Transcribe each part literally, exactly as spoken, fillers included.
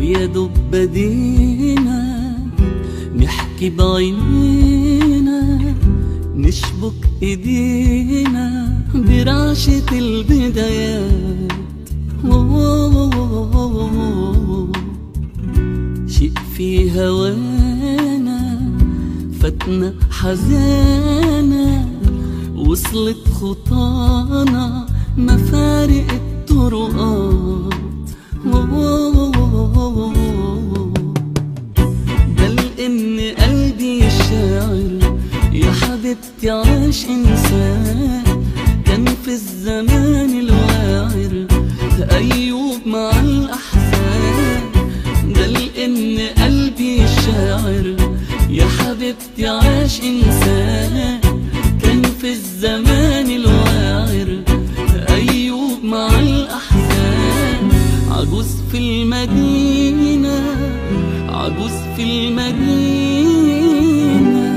يا دوب بدينا نحكي بعينينا، نشبك ايدينا برعشة البدايات. شيء في هوانا فاتنا حزانا، وصلت خطانا مفارق الطرقات. بل إن قلبي الشاعر يا حبيبتي عاش إنسان، كان في الزمان الواعر أيوب مع الأحزان. بل إن قلبي الشاعر يا حبيبتي عاش إنسان، كان في الزمان الواعر أيوب مع الأحزان. عجوز في المدينة، عجوز في المدينة،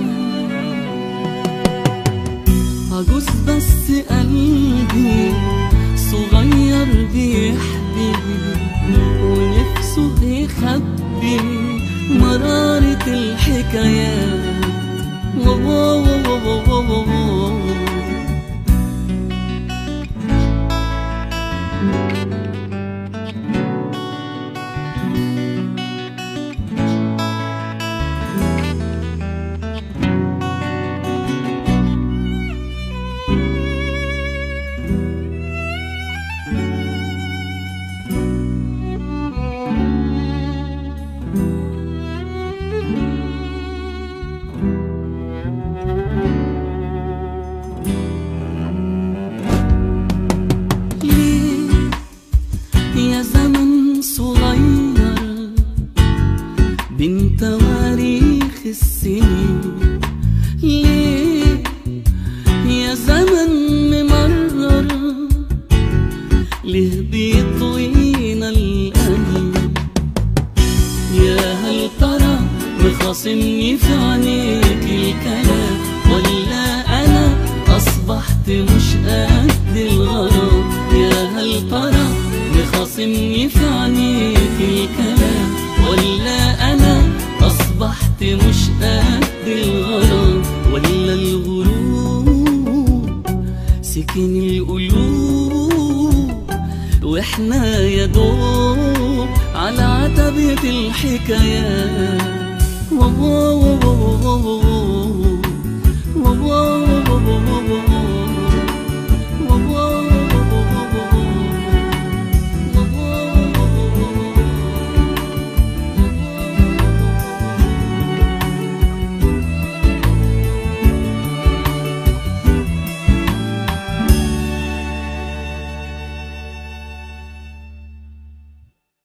عجوز بس قلبي صغير بيحبي، ونفسه يخبي مرارة الحكايات. يا زمن صغير بين تواريخ السنين، ليه يا زمن ممرر ليه بيطوينا الأنين؟ يا هل ترى مخاصمني في عينيك الكلام، ولا أنا أصبحت مش قد الغرام؟ يا هل ترى مخاصمني في عينيك الكلام، ولا أنا أصبحت مش قد الغرام؟ ولا الغروب سكن القلوب، وإحنا يا دوب على عتبة الحكايات.